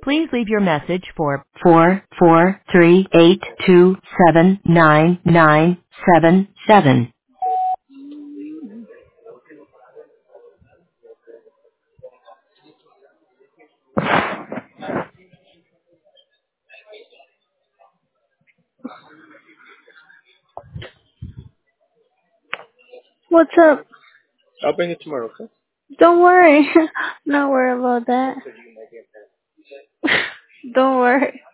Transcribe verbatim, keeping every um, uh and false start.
Please leave your message for four four three eight two seven nine nine seven seven. What's up? I'll bring it tomorrow, okay? Don't worry. Not worry about that. Don't worry.